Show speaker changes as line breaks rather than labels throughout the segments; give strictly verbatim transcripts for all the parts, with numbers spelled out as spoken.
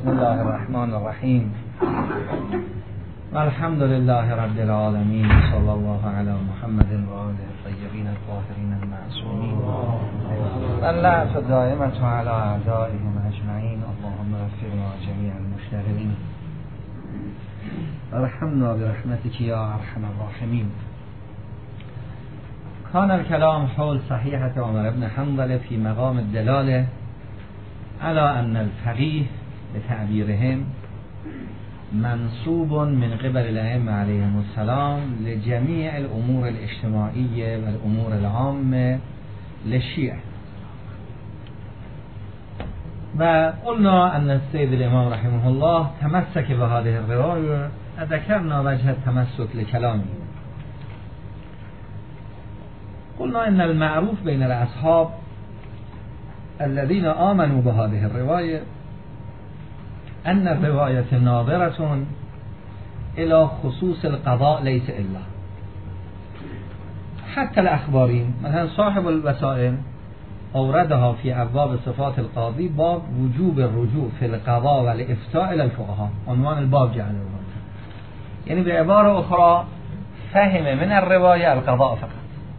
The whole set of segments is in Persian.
بسم الله الرحمن الرحیم والحمد لله رب العالمین صلی الله علی محمد و آله الطیبین الطاهرین المعصومین و اللعنة الدائمة علی اعدائهم اجمعین. اللهم وفقنا جمیع المشتغلین وارحمنا برحمتك یا ارحم الراحمین. كان الكلام حول صحيحة عمر بن حنظل في مقام الدلالة على أن الفقيه بتعبيرهم منصوب من قبل الأئمة عليهم السلام لجميع الأمور الاجتماعية والأمور العامة للشيعة. وقلنا أن السيد الإمام رحمه الله تمسك بهذه الرواية وذكرنا وجه التمسك لكلامه. قلنا إن المعروف بين الأصحاب الذين آمنوا بهذه الرواية أن الرواية ناظرة إلى خصوص القضاء ليس إلا. حتى الأخبارين مثلا صاحب الوسائل أوردها في أبواب صفات القاضي باب وجوب الرجوع في القضاء والإفتاء إلى الفقهاء، عنوان الباب جعله، يعني بعبارة أخرى فهم من الرواية القضاء فقط.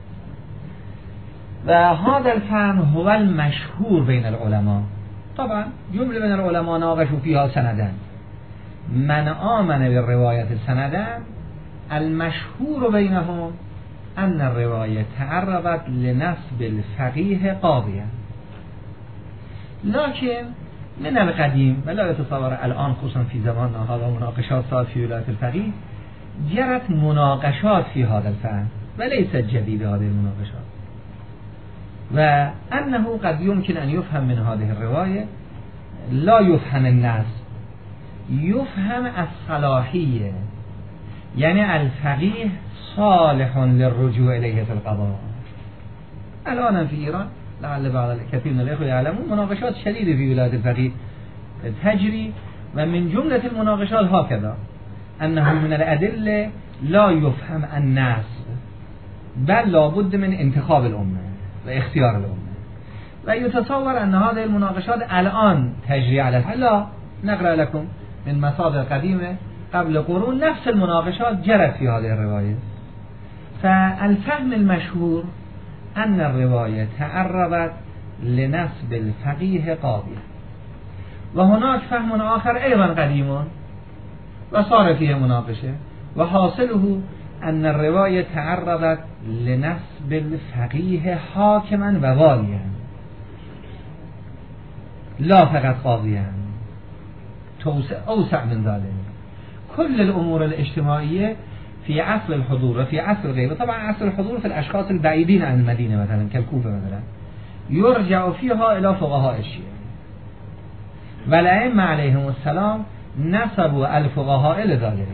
وهذا الفهم هو المشهور بين العلماء. طبعا جمله من العلماء ناقشوا فيها سندا. من آمن بالرواية سندا المشهور بينهم أن الرواية تعرضت لنسب الفقيه قاضيا، لكن من القديم ولا يتصور الآن خصوصا في زماننا هذا مناقشات صارت في ولاية الفقيه، جرت مناقشات في هذا الفهم وليست جديدة هذه المناقشات، وأنه قد يمكن أن يفهم من هذه الرواية لا يفهم الناس، يفهم الصلاحية، يعني الفقيه صالح للرجوع إليه في القضاء. الآن في إيران لعل بعض الكثير من الأخوة يعلمون مناقشات شديدة في ولاية الفقيه تجري، ومن جملة المناقشات هكذا أنه من الأدلة لا يفهم الناس بل لابد من انتخاب الأمة واختيار الأمة. ويتصور أن هذه المناقشات الآن تجري على الحلا. نقرأ لكم من مصادر قديمة قبل قرون نفس المناقشات جرت في هذه الرواية. فالفهم المشهور أن الرواية تعرضت لنسب الفقيه قاضيا، وهناك فهم آخر أيضا قديم وصار فيه مناقشة، وحاصله أن الرواية تعرضت لنسب الفقيه حاكما وواليا لا فقط قاضيا، أوسع من ذلك. كل الأمور الاجتماعية في عصر الحضور وفي عصر غيره، طبعا عصر الحضور في الأشخاص البعيدين عن المدينة مثلا كالكوفة مثلا، يرجع فيها إلى فقهاء الشيعة، والأئمة عليهم السلام نسبوا الفقهاء لذلك.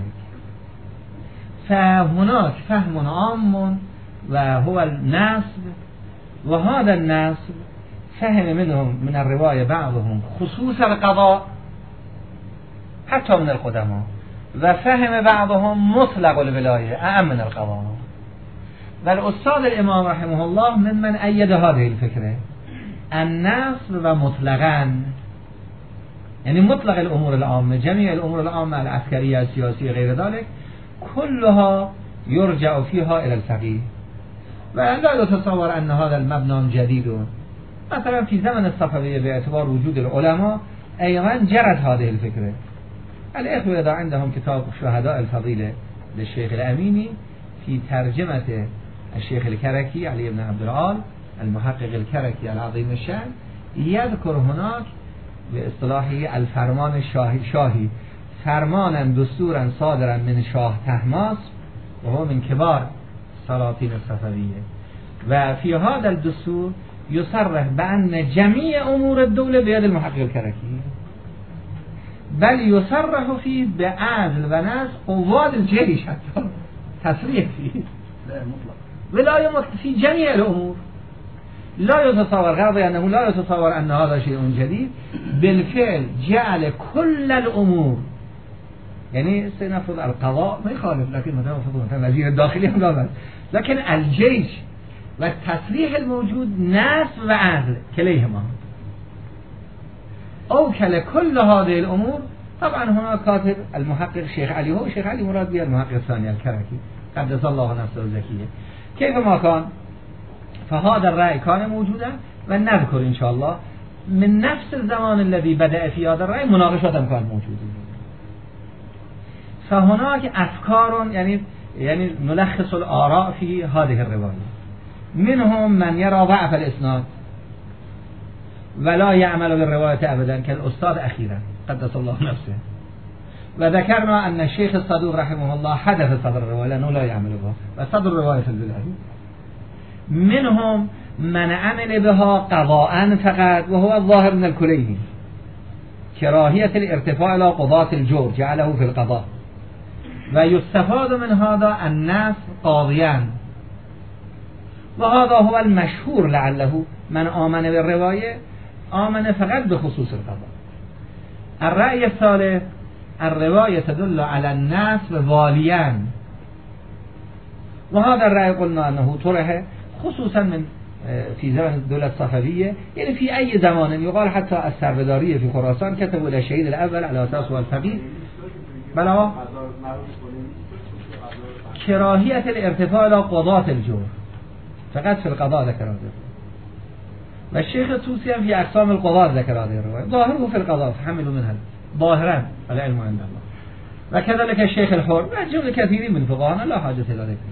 فهناك فهم عام وهو النسب، وهذا النسب فهم منهم من الرواية بعضهم خصوص القضاء حتى من القدماء، وفهم بعضهم مطلق الولاية أعم من القضاء. والأستاذ الإمام رحمه الله من من أيد هذه الفكرة النسب ومطلقا، يعني مطلق الأمور العامة، جميع الأمور العامة العسكرية السياسية غير ذلك كلها يرجع فيها إلى الفقيه. ولا يتصور أن هذا المبنى جديد. مثلا في زمن الصفوية باعتبار وجود العلماء أيضا جرت هذه الفكرة. الإخوة إذا عندهم كتاب شهداء الفضيلة للشيخ الأميني في ترجمة الشيخ الكركي علي بن عبد العال المحقق الكركي العظيم الشأن، يذكر هناك باصطلاحه الفرمان الشاهي شاهي فرمانا دستورا صادرا من شاه طهماسب وهو من كبار سلاطين الصفوية، وفي هذا الدستور يصرح بأن جميع أمور الدولة بيد المحقق الكركي، بل يصرح فيه بعزل ونسخ قوات الجيش، حتى تصريح فيه ولاية مطلق في جميع الأمور. لا يتصور غير أنه لا يتصور أن هذا شيء جديد، بالفعل جعل كل الأمور، يعني سنفرض القضاء ما يخالف، لكن مثلا مثلا وزير الداخلية لا بس، لكن الجيش والتصريح الموجود نسب وعزل كليهما. اوکل کل هذه الامور. طبعا هنا کاتب المحقق شیخ علی هو شیخ علی مراد بی المحقق ثانی الکرکی قدس الله نفسه الزکیه. کیف ما کان فهذا الرأي كان موجودا و نذكر ان شاء الله من نفس الزمان الذي بدأ في هذا الرأي مناقشات هم كان موجوده. فهناك افكار يعني يعني نلخص الآراء في هذه الرواية. منهم من يرى ضعف الاسناد ولا يعمل بالرواية ابدا كالاستاذ اخيرا قدس الله نفسه. وذكرنا ان الشيخ الصدوق رحمه الله حدث صدر الرواية لانه لا يعمل بها وصدر الرواية في البلاد. منهم من عمل بها قضاء فقط وهو الظاهر من الكليني كراهية الارتفاع إلى قضاة الجور جعله في القضاء. ويستفاد من هذا الناس قاضيان وهذا هو المشهور لعله من آمن بالرواية آمن فقط بخصوص القضاء. الرأي الثالث الرواية تدل على الناس واليان وهذا الرأي قلنا أنه طرح خصوصا من في زمن الدولة الصفوية يعني في أي زمان يقال حتى السربدارية في خراسان كتبوا إلى الشهيد الأول على أساس والفقيه بلا كراهية الارتفاع إلى قضاة الجور فقط في القضاء ذكر هذا. والشيخ الطوسي في أقسام القضاء ذكر هذه الرواية ظاهره في القضاء فحملوا منها ظاهرا العلم عند الله. وكذلك الشيخ الحر وجملة كثير من فقهاء لا حاجة إلى ذلك.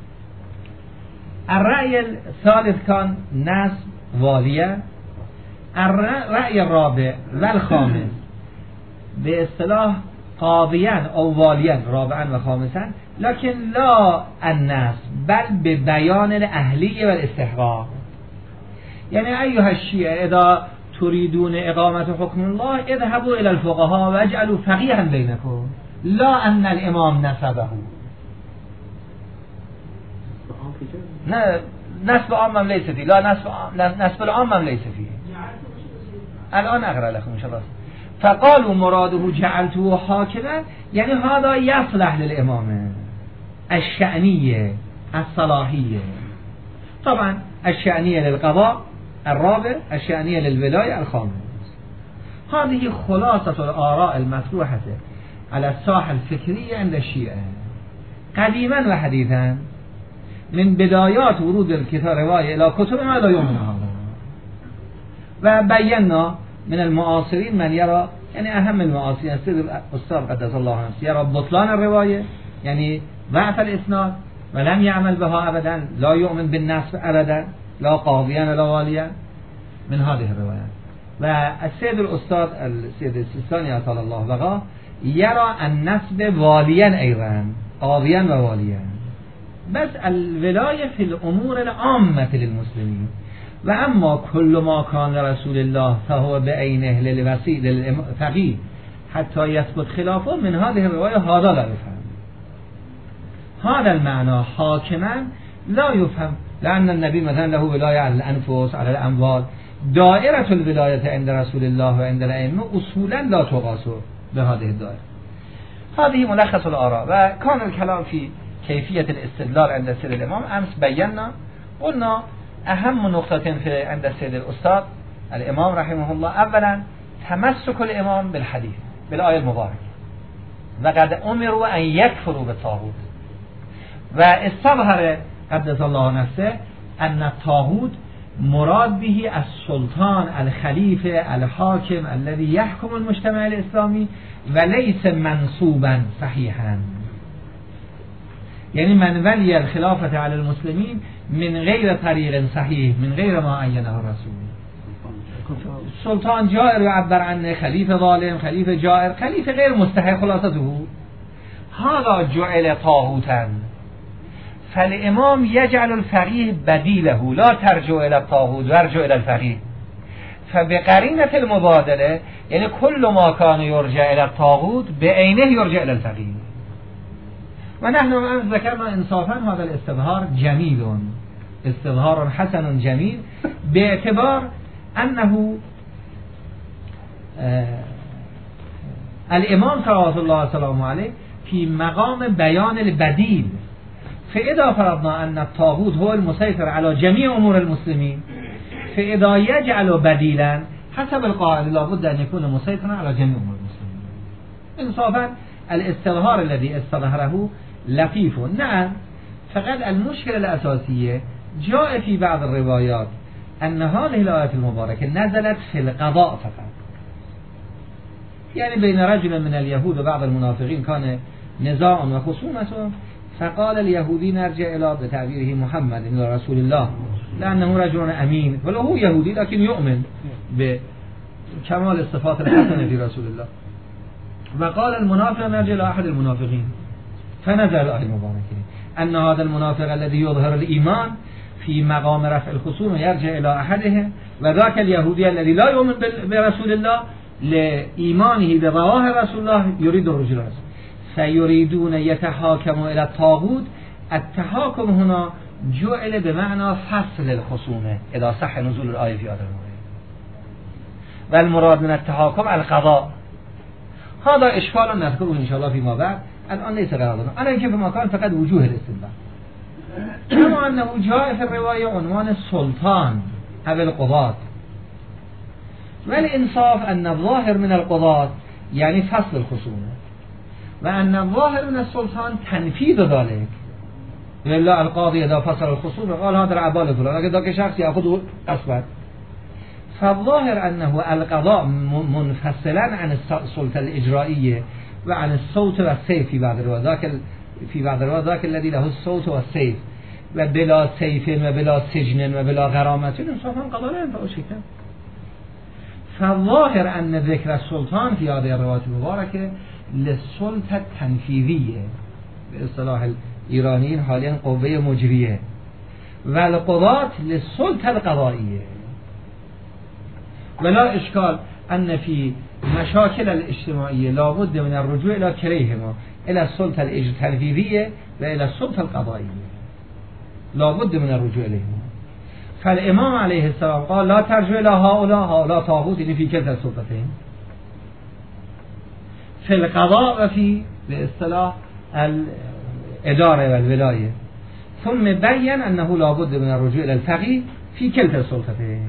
الرأي الثالث كان ناس والية. الرأي الرابع والخامس باصطلاح قاضيان أو واليان رابعا وخامسا لكن لا الناس بل ببيان الأهلية والاستحقاق. يعني أيها الشيعة إذا تريدون إقامة حكم الله اذهبوا إلى الفقهاء واجعلوا فقيها بينكم لا أن الإمام نسبه. نسب عام هم ليس فيه لا نسب نسب العام هم ليس فيه. الآن أقرأ لكم إن شاء الله. فقالوا مراده جعلته حاكما يعني هذا يصلح للإمامة الشأنية الصلاحية. طبعا الشأنية للقضاء الرابع الشأنية للولاية الخامس. هذه خلاصة الآراء المطروحة على الساحة الفكرية عند الشيعة قديما وحديثا من بدايات ورود الكتاب رواية إلى كتبنا إلى يومنا هذا. وبينا من المعاصرين من يرى يعني أهم المعاصرين السيد الأستاذ قدس الله نفسه يرى بطلان الرواية يعني ضعف الإسناد ولم يعمل بها أبدا لا يؤمن بالنسب أبدا لا قاضيا ولا واليا من هذه الروايات. والسيد الأستاذ السيد السيستاني أطال الله بقاه يرى النسب واليا أيضا قاضيا وواليا بس الولاية في الأمور العامة للمسلمين. وأما كل ما كان رسول الله فهو بعينه للوسيء للفقيه حتى يثبت خلافه من هذه الرواية هذا لا يفهم. هذا المعنى حاكما لا يفهم لأن النبي مثلا له ولاية على الأنفس على الأموال. دائرة الولاية عند رسول الله وعند الأئمة أصولا لا تقاس بهذه الدائرة. هذه ملخص الآراء. وكان الكلام في كيفية الاستدلال عند السيد الإمام أمس بينا قلنا أهم نقطة في عند السيد الأستاذ الإمام رحمه الله أولا تمسك الإمام بالحديث بالآية المباركة وقد أمروا أن يكفروا بالطاغوت. واستظهر قدس الله نفسه أن الطاغوت مراد به السلطان الخليفة الحاكم الذي يحكم المجتمع الإسلامي وليس منصوبا صحيحا يعني من ولي الخلافة على المسلمين من غير طريق صحيح من غير ما عينه الرسول. سلطان جائر يعبر عنه خليفة ظالم خليفة جائر خليفة غير مستحق خلاصته هذا جعل طاغوتا. فالإمام يجعل الفقيه بديله لا ترجع إلى الطاغوت ويرجع إلى الفقيه. فبقرينة المبادلة يعني كل ما كان يرجع إلى الطاغوت بعينه يرجع إلى الفقيه. ونحن الآن ذكرنا إنصافا هذا الاستظهار جميل استظهار حسن جميل باعتبار أنه آه الإمام صلوات الله وسلامه عليه في مقام بيان البديل. فإذا فرضنا أن الطاغوت هو المسيطر على جميع أمور المسلمين فإذا يجعل بديلا حسب القاعده لابد ان يكون مسيطرا على جميع امور المسلمين. انصافا الاستظهار الذي استظهره لطيف، نعم، فقط المشكلة الأساسية جاء في بعض الروايات أن هذه الآيات المباركة نزلت في القضاء فقط، يعني بين رجل من اليهود وبعض المنافقين كان نزاع وخصومة، فقال اليهودي نرجع إلى بتعبيره محمد إلى رسول الله لأنه رجل أمين، ولو هو يهودي لكن يؤمن بكمال الصفات الحسنة في رسول الله. وقال المنافق نرجع إلى أحد المنافقين، فنزل الآية المباركة أن هذا المنافق الذي يظهر الإيمان في مقام رفع الخصوم يرجع إلى أحدهم، وذاك اليهودي الذي لا يؤمن برسول الله لإيمانه بظواهر رسول الله يريد الرجوع له، فيريدون يتحاكموا إلى الطاغوت. التحاكم هنا جعل بمعنى فصل الخصومة إذا صح نزول الآية في هذا المورد، والمراد من التحاكم القضاء. هذا إشكال نذكره إن شاء الله فيما بعد، الآن ليس قرارنا. أنا يمكن في مكان فقط وجوه الاستنباط، كما أنه جاء في الرواية عنوان السلطان أو القضاة، والإنصاف أن الظاهر من القضاة يعني فصل الخصومة، وأن الظاهر من السلطان تنفيذ ذلك. لله القاضي إذا فصل الخصومة قال هذا العبال فلان، أجل ذاك شخص يأخذ قصبا، فالظاهر أنه القضاء منفصلا عن السلطة الإجرائية وعن الصوت والسيف في بعض الروايات، ذاك في بعض الروايات ذاك الذي له الصوت والسيف وبلا سيف وبلا سجن وبلا غرامة، إنصافا قضاء لا ينفع شيئا. فالظاهر أن ذكر السلطان في هذه الروايات المباركة للسلطة التنفيذية، باصطلاح الإيرانيين حاليا قوة مجرية، والقضاة للسلطة القضائية. ولا إشكال أن في مشاكل الاجتماعية لابد من الرجوع إلى كليهما، إلى السلطة التنفيذية وإلى السلطة القضائية، لابد من الرجوع إليهما. فالإمام عليه السلام قال لا ترجع إلى هؤلاء، هؤلاء طاغوت، يعني في كلتا السلطتين، في القضاء وفي باصطلاح الإدارة والولاية. ثم بين أنه لابد من الرجوع إلى الفقيه في كلتا السلطتين.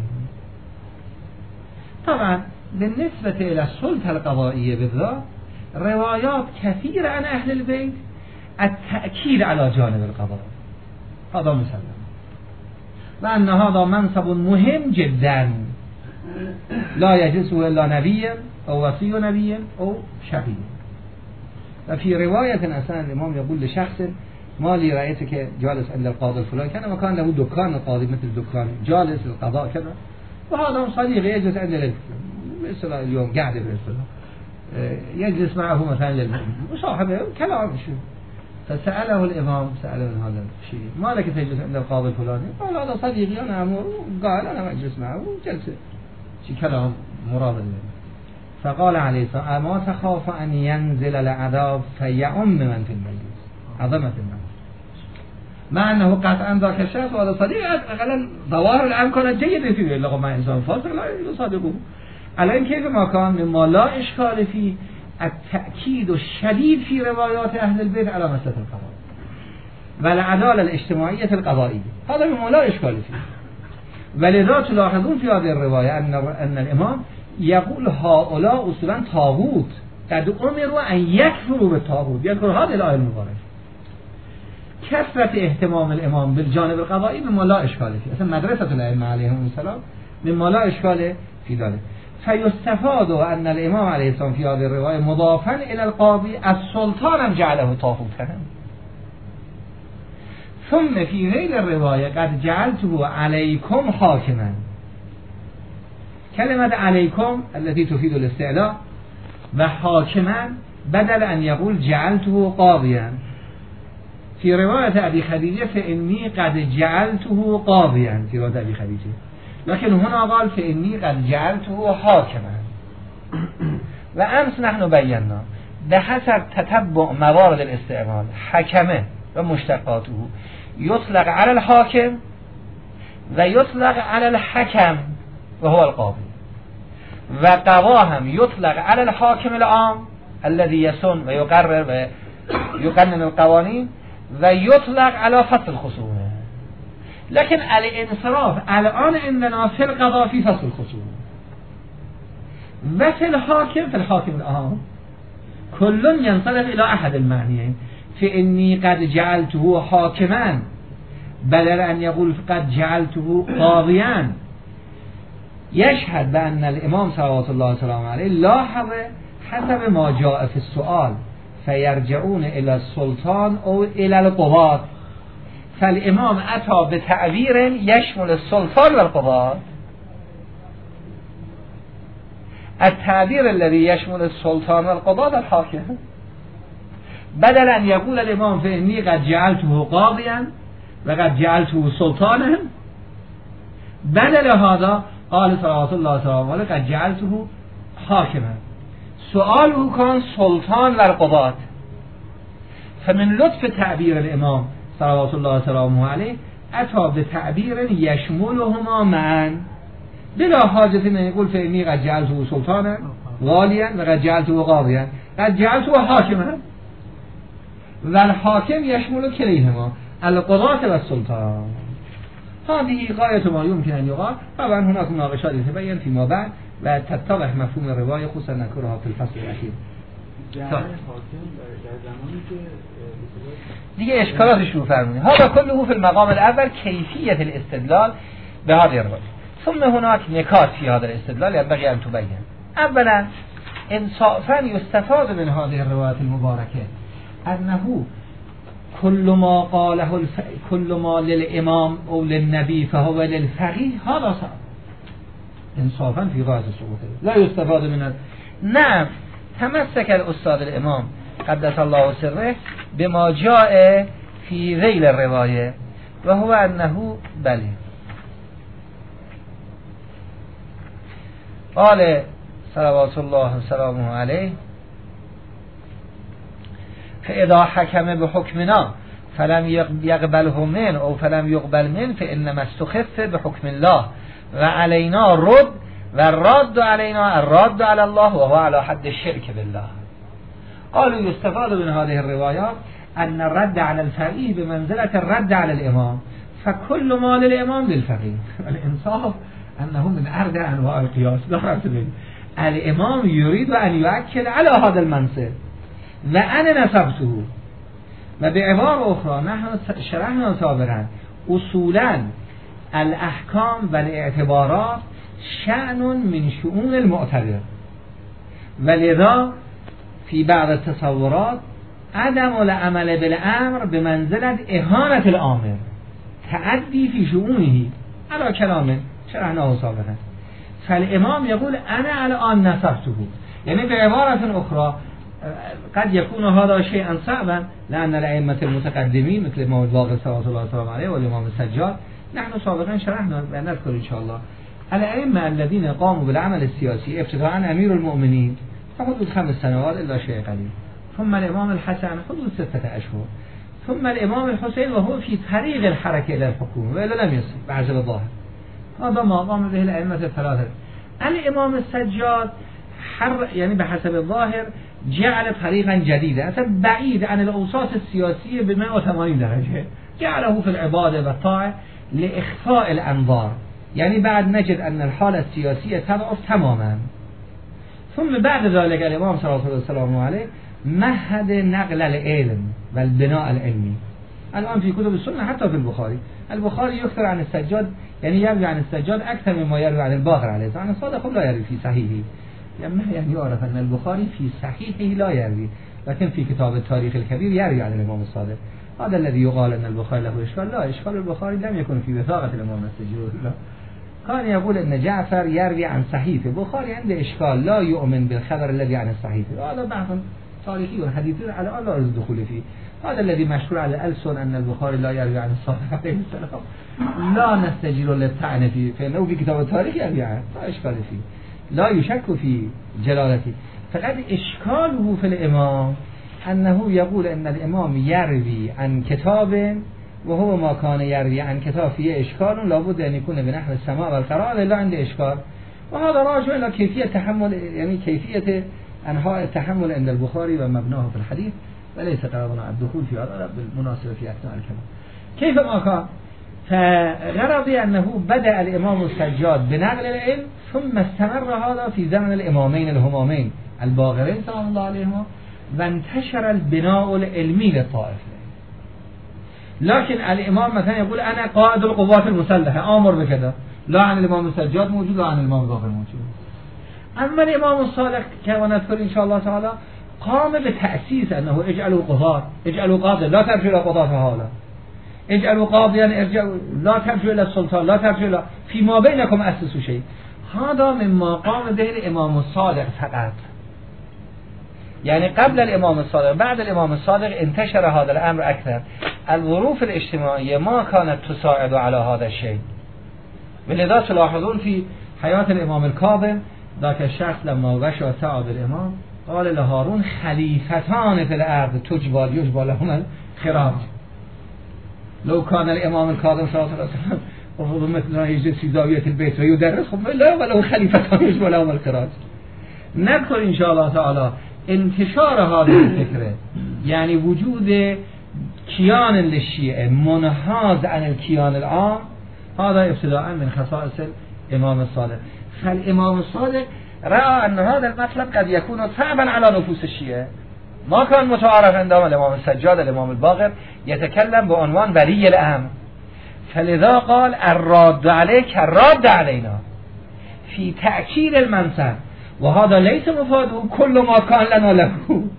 طبعا بالنسبة إلى السلطة القضائية بالذات روايات كثيرة عن أهل البيت التأكيد على جانب القضاء، هذا مسلم، وأن هذا منصب مهم جدا لا يجلسه إلا نبي أو وصي نبي أو شقي. وفي رواية أساسا الإمام يقول لشخص ما لي رأيتك جالس عند القاضي الفلاني، كان مكان له دكان القاضي مثل دكان جالس القضاء كذا، وهذا صديق يجلس عند مثل اليوم قاعد بالصلاة يجلس معه مثلا وصاحبه كلام شو، فسأله الإمام سأله من هذا الشيء ما لك تجلس عند القاضي الفلاني؟ قال هذا صديقي أنا أمر، قال أنا أجلس معه وجلسه شي كلام مراد. فقال عليه السلام أما تخاف أن ينزل العذاب فيعم من في المجلس، عظمة الناس، مع أنه قطعا ذاك الشخص وهذا صديق أقلا ظواهر العام كانت جيدة فيه، لقد ما إنسان فاسق لا يصادقه. الآن كيف ما كان مما لا إشكال فيه التأكيد الشديد في روايات أهل البيت على مسألة القضاء والعدالة الاجتماعية القضائية، هذا مما لا إشكال فيه. ولذا تلاحظون في هذه الرواية أن أن الإمام يقول هؤلاء أصلا طاغوت قد أمروا أن يكفروا بالطاغوت، يذكر هذه الآية المباركة. كثرة اهتمام الإمام بالجانب القضائي مما لا إشكال فيه، أصلا مدرسة الأئمة عليهم السلام مما لا إشكال في ذلك. فيستفاد أن الإمام عليه السلام في هذه الرواية مضافا إلى القاضي السلطان جعله طاغوتا. ثم في غير الرواية قد جعلته عليكم حاكما، كلمة عليكم التي تفيد الاستعلاء، وحاكما بدل أن يقول جعلته قاضيا. في رواية أبي خديجة فإني قد جعلته قاضيا في رواية أبي خديجة، لكن هنا قال فإني قد جعلته حاكما. وأمس نحن بينا بحسب تتبع موارد الاستعمال حكمه ومشتقاته يطلق على الحاكم ويطلق على الحكم وهو القاضي، وقضاهم يطلق على الحاكم العام الذي يسن ويقرر ويقنن القوانين، ويطلق على فصل الخصومة. لكن الانصراف الآن عندنا في القضاء في فصل الخصومة، و فی الحاکم فی الحاکم العام کل ینصرف الی احد المعنیین فانی قد جعلته حاکما بدل ان یقول قد جعلته قاضیا یشهد بان الامام صلوات الله وسلامه علیه لاحظ حسب ما جاء فی السؤال فیرجعون الی السلطان او الی القضاة فالامام اتى بتعبیر یشمل السلطان والقضاة التعبير الذي يشمل السلطان والقضاة الحاكم بدل أن يقول الإمام فإني قد جعلته قاضيا وقد جعلته سلطانا بدل هذا قال صلوات الله وسلامه عليه قد جعلته حاكما سؤاله كان سلطان والقضاة فمن لطف تعبير الإمام صلوات الله وسلامه عليه أتى بتعبير يشملهما معا بلا حاجة أن يقول فإني قد جعلته سلطانا واليا وقد جعلته قاضيا قد جعلته حاكما والحاكم يشمل كليهما القضاة والسلطان هذه غاية ما يمكن أن يقال طبعا هناك مناقشات تبين فيما بعد وتتضح مفهوم الرواية خصوصا نذكرها في الفصل الأخير دیگه اشکالاتش رو فرمونید هذا كله في المقام الأول كيفية الاستدلال بهذه الرواية ثم هناك نکات في هذا الاستدلال ينبغي أن تبين اولا انصافا يستفاد من هذه الرواية المباركة أنه كل ما قاله الف... كل ما للإمام أو للنبي فهو للفقيه هذا صح انصافا في غاية السقوط لا يستفاد من ال... نعم تمسك الأستاذ الإمام قدس الله سره بما جاء في ذيل الرواية وهو أنه بله قال صلوات الله وسلامه عليه فإذا حكم بحكمنا فلم يقبله من أو فلم يقبل من فإنما استخف بحكم الله وعلينا الرد والرد علينا الرد على الله وهو على حد الشرك بالله قالوا يستفاد من هذه الروايات أن الرد على الفقيه بمنزلة الرد على الإمام فكل ما للإمام للفقيه الإنصاف أنه من أردى أنواع القياس الإمام يريد أن يؤكد على هذا المنصب وأنا نسبته وبعبارة أخرى نحن شرحنا سابقا أصولا الأحكام والاعتبارات شأن من شؤون المعتبر ولذا في بعض التصورات عدم العمل بالأمر بمنزلة إهانة الآمر تعدي في شؤونه على كلامه شرحناه سابقا فالإمام يقول أنا الآن نسبته يعني بعبارة أخرى قد يكون هذا شيئا صعبا لأن الأئمة المتقدمين مثل الإمام الباقر صلوات الله وسلامه عليه والإمام السجاد نحن سابقا شرحنا ونذكر إن شاء الله الأئمة الذين قاموا بالعمل السياسي ابتداء أمير المؤمنين حدود خمس سنوات إلا شيء قليل ثم الإمام الحسن حدود ستة أشهر ثم الإمام الحسين وهو في طريق الحركة إلى الحكومة وإلا لم يصل بعزل الظاهر هذا ما قام به الأئمة الثلاثة الإمام السجاد حر يعني بحسب الظاهر جعل طريقا جديدا أصلا بعيد عن الأوساط السياسية ب مئة وثمانين درجة جعله في العبادة والطاعة لإخفاء الأنظار يعني بعد نجد أن الحالة السياسية تضعف تماما ثم بعد ذلك الإمام صلى الله عليه وسلم عليه مهد نقل العلم والبناء العلمي الآن في كتب السنة حتى في البخاري البخاري يكثر عن السجاد يعني يروي عن السجاد أكثر مما يروي عن الباقر عليه السلام الصادق لا يروي في صحيحه يعني يعرف أن البخاري في صحيحه لا يروي لكن في كتاب التاريخ الكبير يروي عن الإمام الصادق هذا الذي يقال أن البخاري له إشكال لا إشكال البخاري لم يكن في وثاقة الإمام السجاد لا كان يقول أن جعفر يروي عن صحيفه البخاري عنده إشكال لا يؤمن بالخبر الذي عن الصحيفه هذا بحث تاريخي وحديثي على لا أريد الدخول فيه هذا الذي مشهور على الألسن أن البخاري لا يروي عن الصادق عليه السلام لا نستجير للطعن فيه فإنه في كتاب التاريخ يروي عنه لا إشكال فيه لا يشك في جلالته فقد إشكاله في الإمام أنه يقول أن الإمام يروي عن كتاب وهو ما كان يروي عن كتاب فيه إشكال لابد أن يكون بنحو السماء والقراءة لا عنده إشكال وهذا راجع إلى كيفية تحمل يعني كيفية أنواع التحمل عند البخاري ومبناه في الحديث وليس قرارنا الدخول في هذا بالمناسبة في أثناء الكلام كيف ما كان فغرض أنه بدأ الإمام السجاد بنقل العلم ثم استمر هذا في زمن الإمامين الهمامين الباقرين سلام الله عليهما وانتشر البناء العلمي للطائفة. لكن الإمام مثلا يقول أنا قائد القوات المسلحة آمر بكذا، لا عن الإمام السجاد موجود لا عن الإمام الباقر موجود. أما الإمام الصالح كما نذكر إن شاء الله تعالى قام بتأسيس أنه اجعلوا قضاة، اجعلوا قاضي لا ترجعوا إلى قضاة هؤلاء، اجعلوا قاضيا ارجعوا لا ترجعوا إلى السلطان لا ترجعوا إلى فيما بينكم أسسوا شيء. هذا مما قام به الإمام الصالح فقط. يعني قبل الإمام الصادق بعد الإمام الصادق انتشر هذا الأمر أكثر. الظروف الاجتماعية ما كانت تساعد على هذا الشيء، ولذا تلاحظون في حياة الإمام الكاظم ذاك الشخص لما غشى سعد الإمام قال لهارون خليفتان في الأرض تجبال يجبال لهم الخراج. لو كان الإمام الكاظم صلى الله عليه وسلم وفضل مثل يجلس في زاوية البيت ويدرس خب لا ولو خليفتان يجبال لهم الخراج. نذكر إن شاء الله تعالى انتشار هذه الفكرة، يعني وجود كيان للشيعة منحاز عن الكيان العام، هذا ابتداء من خصائص الإمام الصادق. فالإمام الصادق رأى أن هذا المطلب قد يكون صعبا على نفوس الشيعة. ما كان متعارف عندما الإمام السجاد الإمام الباقر يتكلم بعنوان ولي الأمر، فلذا قال الراد عليك الراد علينا في تأكيد المنصب، وهذا ليس مفاده كل ما كان لنا له،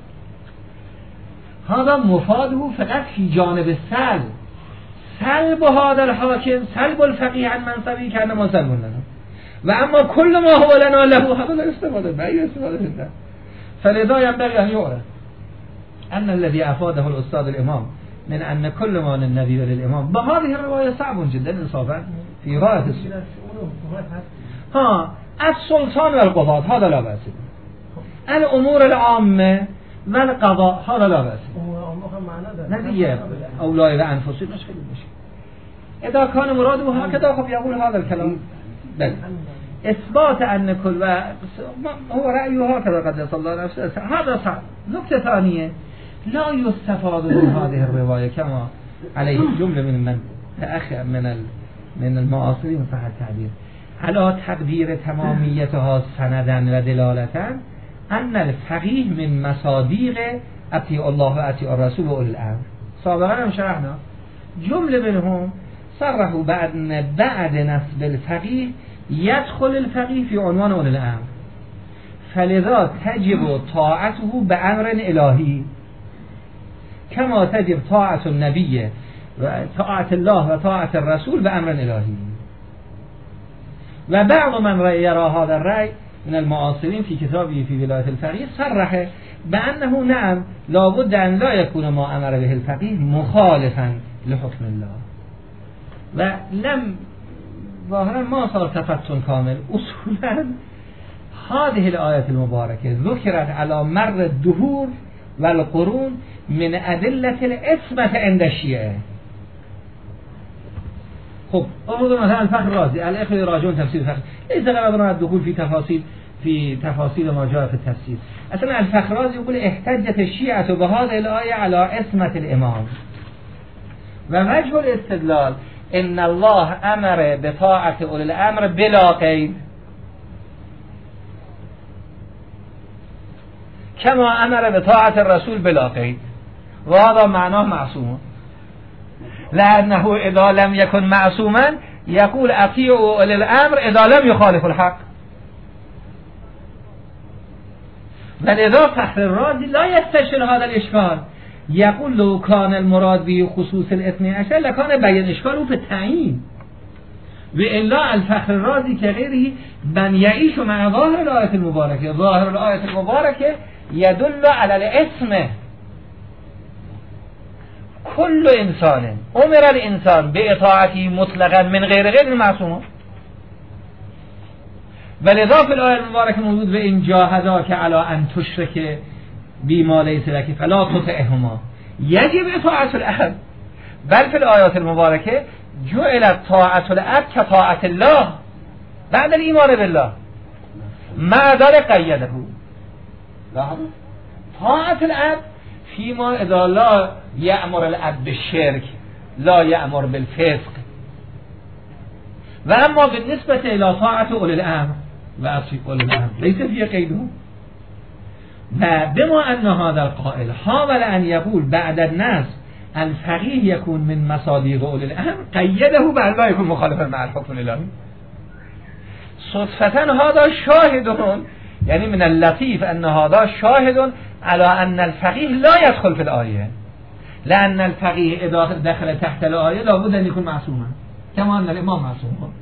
هذا مفاده فقط في جانب السلب، سلب هذا الحاكم سلب الفقيه عن منصبه كأنما سلب لنا، وأما كل ما هو لنا له هذا لا استفاده بأي استفاده منه. فلذا ينبغي أن يعرف أن الذي أفاده الأستاذ الإمام من أن كل ما للنبي وللإمام بهذه الرواية صعب جدا إنصافا في غاية السؤال. ها السلطان والقضاة هذا لا بأس، الأمور العامة والقضاء هذا لا بأس. نبيه أولئك أنفسهم مش خير مش. إذا كان مراده هكذا خب يقول هذا الكلام. بل إثبات أن كل هو رأيه هكذا قدس الله نفسه هذا صعب. نقطة ثانية لا يستفاد من هذه الرواية كما عليه جملة من من تأخر من من المعاصرين صح التعبير على تقدير تمامیتها سندا و دلالتا ان الفقیه من مصادیق اطیع الله و اطیع الرسول و اولی الامر. سابقا هم شرحنا جمله منهم صرحوا بأن بعد نصب الفقیه يدخل الفقیه في عنوان اولی الامر، فلذا تجب طاعته بأمر الهی كما تجب طاعة النبي و طاعة الله و طاعة الرسول بأمر الهی. و بعض من رأي يرى هذا الرأي من المعاصرين في كتابه في ولاية الفقيه صرح بأنه نعم لابد أن لا يكون ما أمر به الفقيه مخالفا لحكم الله. ولم ظاهرا ما صار تفتن كامل. أصولا هذه الآية المباركة ذكرت على مر الدهور والقرون من أدلة العصمة عند الشيعة. خب أخذوا مثلا الفخر الرازي الأخوة يراجعون تفسير الفخر، ليس غرضنا الدخول في تفاصيل في تفاصيل ما جاء في التفسير. أصلا الفخر الرازي يقول احتجت الشيعة بهذه الآية على عصمة الإمام، ووجه الاستدلال إن الله أمر بطاعة أولي الأمر بلا قيد كما أمر بطاعة الرسول بلا قيد، وهذا معناه معصوم، لأنه إذا لم يكن معصوما يقول أطيعوا أولي الأمر إذا لم يخالف الحق. ولذا فخر الرازي لا يستشكل هذا الإشكال، يقول لو كان المراد به خصوص الاثني عشر لكان بين إشكاله في التعيين، وإلا الفخر الرازي كغيره من يعيش مع ظاهر الآية المباركة. ظاهر الآية المباركة يدل على الاسم. كل إنسان أمر الإنسان بإطاعته مطلقا من غير غير المعصوم. ولذا في الآية المباركة موجود وإن جاهداك على أن تشرك بما ليس لك فلا تطعهما، يجب إطاعة الأب. بل في الآيات المباركة جعلت طاعة الأب كطاعة الله بعد الإيمان بالله، مع ذلك قيده. طاعة الأب فيما إذا لا يأمر الأب بالشرك لا يأمر بالفسق و اما بالنسبه الى طاعت اولی الامر و اطیعوا اولی الامر لیس فی قیده. و بما ان هذا القائل حاول ان يقول بعد الناس الفقيه يكون من مصادیق اولی الامر قیده بل لا يكون مخالفا مع الحكم الالهی. صدفة هذا شاهدون، يعني من اللطيف أن هذا شاهد على أن الفقيه لا يدخل في الآية، لأن الفقيه إذا دخل تحت الآية لابد أن يكون معصوما كما أن الإمام معصوم.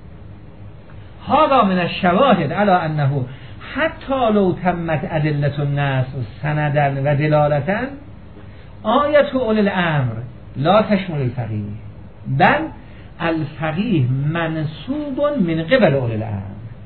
هذا من الشواهد على أنه حتى لو تمت أدلة الناس سندا ودلالة آية أولي الأمر لا تشمل الفقيه، بل الفقيه منسوب من قبل اولی الامر،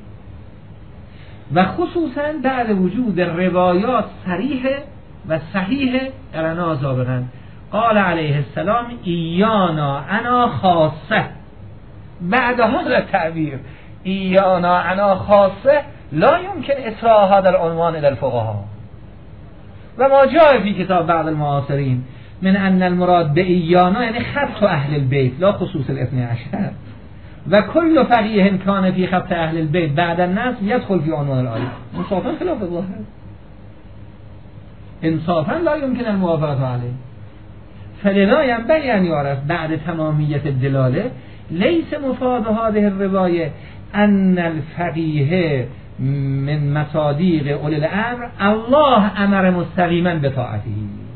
و خصوصا بعد وجود روایات صریحه و صحیحه قرنا سابقا قال علیه السلام ایانا انا خاصه. بعد هذا التعبير ایانا انا خاصه لا يمكن اطراح هذا العنوان الى الفقهاء. و ما جاء في كتاب بعض المعاصرين من أن المراد بإيانا يعني خط أهل البيت لا خصوص الاثنى عشر، و كل فقيه كان في خط أهل البيت بعد الناس يدخل في عنوان الآية. انصافا خلاف الظاهر، انصافا لا يمكن الموافقة عليه. فلذا ينبغي أن يعرف بعد تمامية الدلالة ليس مفاد هذه الرواية أن الفقيه من مصادیق اولی الامر الله امر مستقیما بطاعته.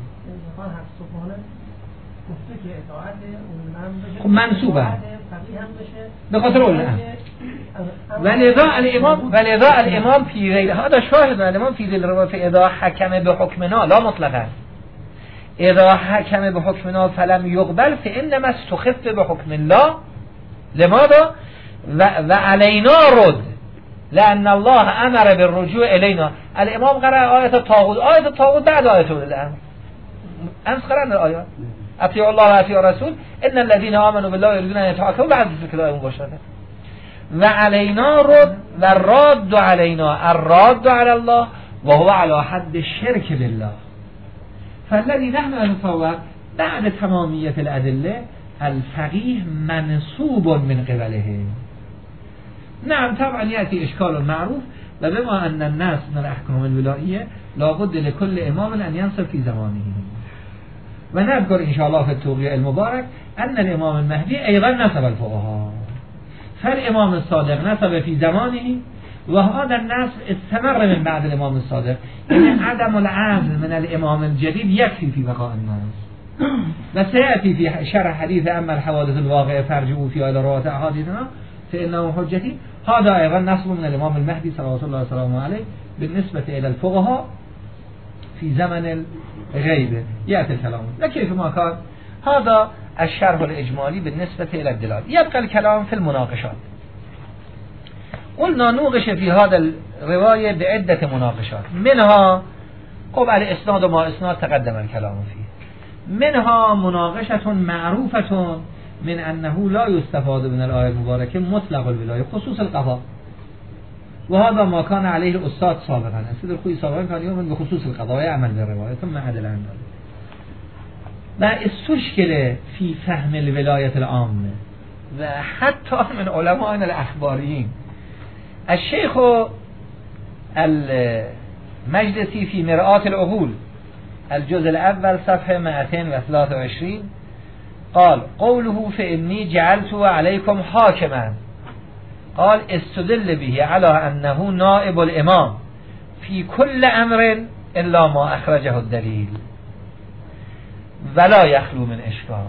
خب منصوبه به خاطر اولی الامر. ولذا الامام ولذا الامام فی غیر هذا شاهد الامام فی ذیل روایت اذا حکم بحکمنا لا مطلقا اذا حکم بحکمنا فلم يقبل فانما استخف بحکم الله لماذا و علینا رد لأن الله أمر بالرجوع إلينا. الإمام قرأ آية الطاغوت، آية الطاغوت بعد آية أولي الأمر. أمس قرأنا الآيات أطيعوا الله وأطيعوا الرسول إن الذين آمنوا بالله يريدون أن يتحاكموا بعد ذكر الآية مباشرة. وعلينا رد والراد علينا الراد على الله وهو على حد الشرك بالله. فالذي نحن نتصور بعد تمامية الأدلة الفقيه منسوب من قبله. نعم طبعا يأتي إشكال معروف، وبما أن الناس من الأحكام الولائية لابد لكل إمام أن ينصب في زمانه. ونذكر إن شاء الله في التوقيع المبارك أن الإمام المهدي أيضا نصب الفقهاء، فالإمام الصادق نصب في زمانه، وهذا النصب استمر من بعد الإمام الصادق. يعني عدم العزل من الإمام الجديد يكفي في بقاء الناس. وسيأتي في شرح حديث أما الحوادث الواقعة فارجعوا في إلى رواة أحاديثنا فإنه حجتي. هذا أيضا نصب من الإمام المهدي صلوات الله وسلامه عليه بالنسبة إلى الفقهاء في زمن الغيبة. يأتي الكلام لكيف ما كان. هذا الشرح الإجمالي بالنسبة إلى الدلالة. يبقى الكلام في المناقشات. قلنا نوقش في هذا الرواية بعدة مناقشات، منها قبل إسناد وما إسناد تقدم الكلام فيه، منها مناقشة معروفة من أنه لا يستفاد من الآية المباركة مطلق الولاية خصوص القضاء، وهذا ما كان عليه الأستاذ سابقا. السيد الخوي سابقا كان يؤمن بخصوص القضاء ويعمل بالرواية ثم عدل عن ذلك. و استشكل في فهم الولاية العامة وحتى من علماء الأخباريين. الشيخ المجلسي في مرآة العقول الجزء الأول صفحة مئتين وثلاثة وعشرين قال قوله فإني جعلت عليكم حاكما، قال استدل به على أنه نائب الإمام في كل أمر إلا ما أخرجه الدليل ولا يخلو من إشكال.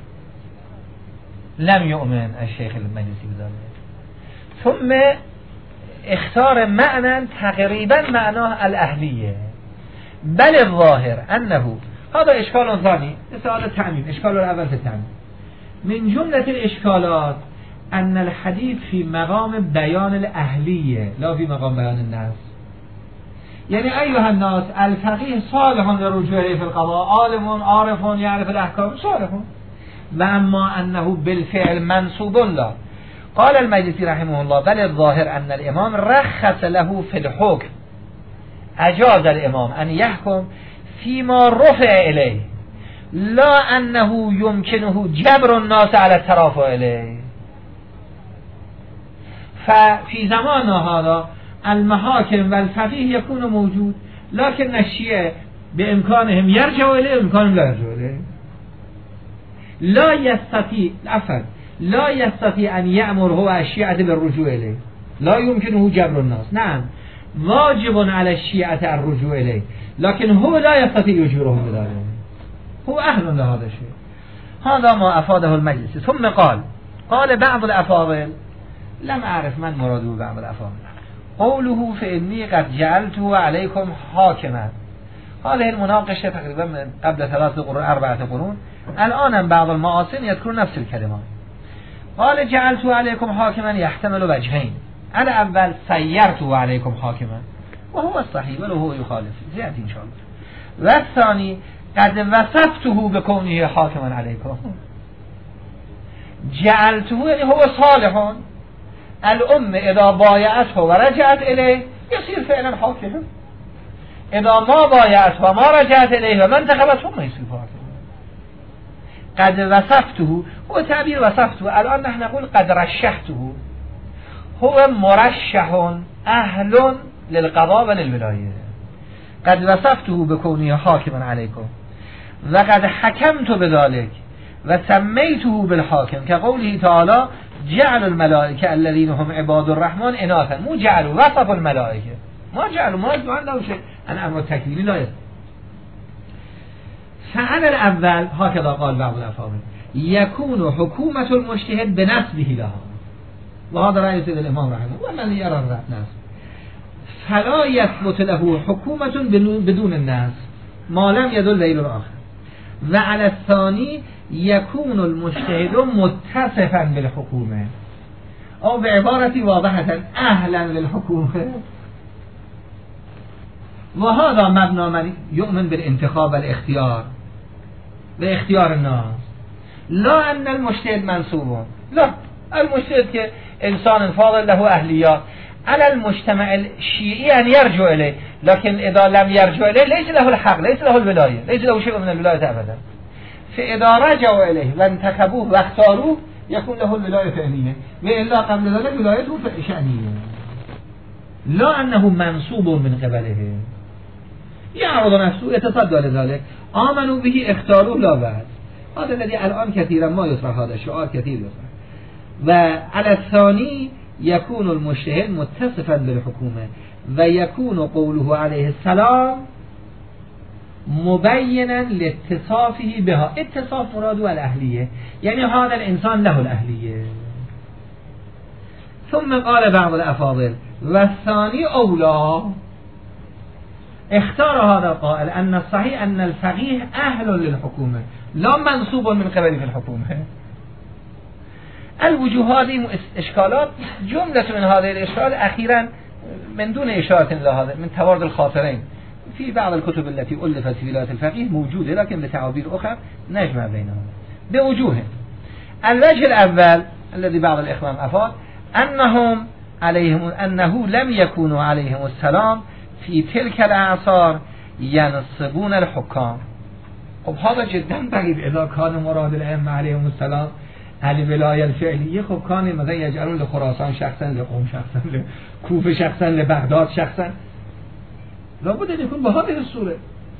لم يؤمن الشيخ المجلسي بذلك. ثم اختار معنى تقريبا معناه الأهلية، بل الظاهر أنه هذا إشكال ثاني هذا التعميم. إشكال الأول في التعميم من جملة الإشكالات أن الحديث في مقام بيان الأهلية لا في مقام بيان الناس. يعني أيها الناس الفقيه صالح للرجوع في القضاء، عالم عارف يعرف الأحكام صالح، وأما أنه بالفعل منصوب له. قال المجلسي رحمه الله بل الظاهر أن الإمام رخص له في الحكم، أجاز الإمام أن يحكم فيما رفع إليه لا أنه يمكنه جبر الناس على الترافع إليه. ففي زمان هذا المحاكم والفقيه يكون موجود، لكن الشيعة بإمكانهم يرجعوا إليه، إمكانهم لا يرجعوا إليه. لا يستطيع عفوا لا يستطيع أن يأمر هو الشيعة بالرجوع إليه، لا يمكنه جبر الناس. نعم واجب على الشيعة الرجوع إليه، لكن هو لا يستطيع يجبرهم بذلك، هو أهل لهذا الشيء. هذا ما أفاده المجلس. ثم قال قال بعض الأفاضل، لم أعرف من مراده بعض الأفاضل، قوله فإني قد جعلته عليكم حاكما. هذه المناقشة تقريبا من قبل ثلاثة قرون أربعة قرون، الآن بعض المعاصرين يذكرون نفس الكلمات. قال جعلته عليكم حاكما يحتمل وجهين، أنا أول سيرته عليكم حاكما وهو الصحيح ولو هو يخالف زيادة إن شاء الله، والثاني قد وصفته بكونه حاكما عليكم. جعلته يعني هو صالح، الأم إذا بايعته ورجعت إليه يصير فعلا حاكما، إذا ما بايعته وما رجعت إليه وما انتخبته ما يصير حاكما. قد وصفته هو تعبير وصفته، الآن نحن نقول قد رشحته، هو مرشح أهل للقضاء وللولاية. قد وصفته بكونه حاكما عليكم وقد حكمت بذلك وسميته بالحاكم، كقوله تعالى جعل الملائكة الذين هم عباد الرحمن إناثا، مو جعلوا وصف الملائكة، ما جعلوا ما يجب عنه شيء، أنا أمر تكويني لا يستطيع. فعلى الأول هكذا قال بعض الأفاضل يكون حكومة المجتهد بنسبه لها، وهذا رأي سيد الإمام رحمه الله ومن يرى الناس، فلا يثبت له حكومة بدون الناس ما لم يدل ليل الآخر. وعلى الثاني يكون المجتهد متصفا بالحكومة، أو بعبارة واضحة أهلا للحكومة. وهذا مبنى من يؤمن بالانتخاب والاختيار باختيار الناس، لا أن المجتهد منصوب، لا، المجتهد كإنسان فاضل له أهليات، على المجتمع الشيعي أن يرجع إليه، لكن إذا لم يرجع إليه ليس له الحق، ليس له الولاية، ليس له شيء من الولاية أبدا. فإذا رجعوا إليه وانتخبوه واختاروه يكون له الولاية فعلية، وإلا قبل ذلك ولايته شأنية، لا أنه منصوب من قبله. يعرض نفسه يتصدى لذلك، آمنوا به اختاروه لا بعد. هذا الذي الآن كثيرا ما يصرح، هذا الشعار كثير يصرح. وعلى الثاني يكون المجتهد متصفا بالحكومة، ويكون قوله عليه السلام مبينا لاتصافه بها. اتصاف مراده الأهلية، يعني هذا الإنسان له الأهلية. ثم قال بعض الأفاضل والثاني أولى، اختار هذا القائل أن الصحيح أن الفقيه أهل للحكومة لا منصوب من قبل في الحكومة. الوجوه هذه إشكالات، جملة من هذه الإشكال أخيرا من دون إشارة إلى هذا من توارد الخاطرين في بعض الكتب التي ألفت في ولاية الفقيه موجودة، لكن بتعابير أخرى نجمع بينهم بوجوه. الوجه الأول الذي بعض الإخوان أفاد أنهم عليهم أنه لم يكونوا عليهم السلام في تلك الأعصار ينصبون الحكام. خب هذا جدا بعيد، إذا كان مراد الأئمة عليهم السلام الولاية الفعلية، خب كان مثلا يجعلون لخراسان شخصا، لقم شخصا، لكوفة شخصا، لبغداد شخصا، لابد أن يكون بهذه الصورة.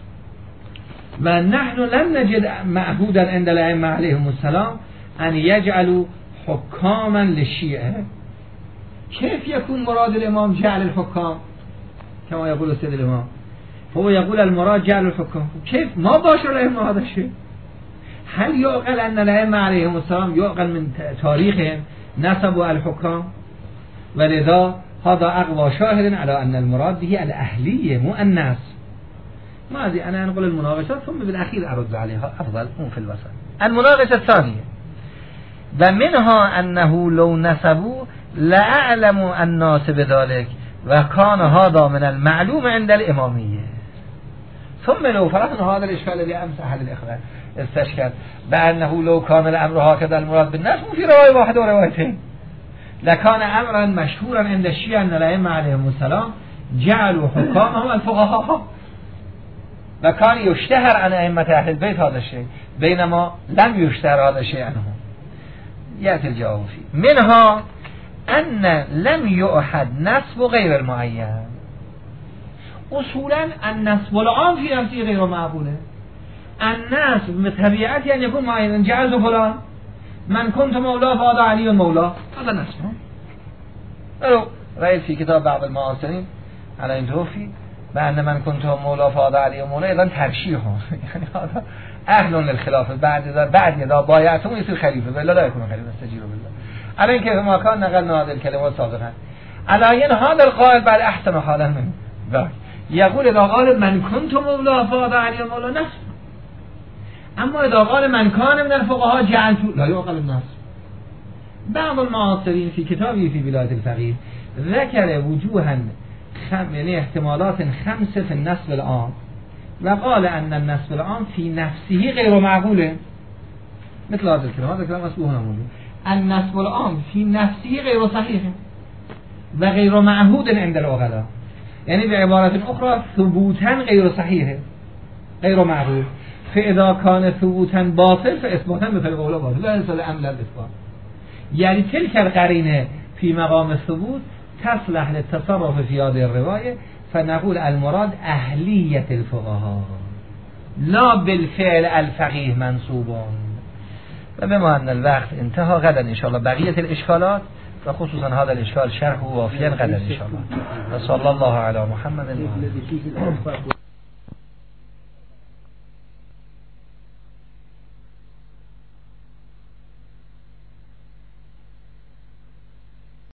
ونحن لم نجد معهودا عند الأئمة عليهم السلام أن يجعلوا حكاما للشيعة. كيف يكون مراد الإمام جعل الحكام كما يقول السيد الإمام؟ هو يقول المراد جعل الحكام، كيف ما باشر الأئمة هذا الشيء؟ هل يعقل أن الأئمة عليهم السلام يعقل من تاريخهم نسبوا الحكام؟ ولذا هذا أقوى شاهد على أن المراد به الأهلية مو الناس. ما أدري، أنا أنقل المناقشة ثم بالأخير أرد عليها أفضل مو في الوسط. المناقشة الثانية، ومنها أنه لو نسبوا لأعلم الناس بذلك وكان هذا من المعلوم عند الإمامية. ثم لو فرضنا هذا الإشكال الذي أمس أحد الإخوة استشكل بأنه لو كان الأمر هكذا المراد بالناس مو في رواية واحدة وروايتين، لكان أمرا مشهورا عند الشيعة أن الأئمة عليهم السلام جعلوا حكامهم الفقهاء، وكان يشتهر عن أئمة أهل البيت هذا الشيء، بينما لم يشتهر هذا الشيء عنهم. يأتي الجواب فيه. منها ان لم یعهد نسب غیر المعین. اصولا النسب العام فی نفسی غیر معقوله. النسب به طبیعت یعنی یکون معین جعز فلان من کنت مولا فادا علی مولا هذا نسب. ولو رأيت في كتاب بعض المعاصرين على ان توفي بأن من كنت مولا فادا علی مولا اذا ترشیح يعني هذا اهل للخلافه بعد بعد اذا بايعتم يصير خليفه ولا لا يكون خليفه استجيروا بالله. على ان كيف ما كان نقلنا هذه الكلمات سابقا على ان هذا القائل بعد احسن حالا من ذاك يقول اذا قال من كنت مولا فادا علی مولا نسب. اما اذا قال من كان من الفقهاء جعلت لا يعقل النسب. بعض المعاصرين في كتابه في بلاد الفقيه ذكر وجوها خم... يعني احتمالات خمسة في النسب العام وقال أن النسب العام في نفسه غير معقوله مثل هذا الكلام. هذا الكلام مسبوه نموده. النسب العام في نفسه غير صحيح وغير معهود عند العقلاء. يعني بعبارة أخرى ثبوتا غير صحيح غير معقول. فإذا كان ثبوتا باطل فإثباتا بطريق أولى باطل لا يصل أمل الإثبات. يعني تلك القرينة في مقام الثبوت تصلح للتصرف في هذه الرواية فنقول المراد أهلية الفقهاء لا بالفعل الفقيه منصوبون. وبما أن الوقت انتهى غدا إن شاء الله بقية الإشكالات وخصوصا هذا الإشكال شرح وافيا غدا إن شاء الله. وصلى الله على محمد.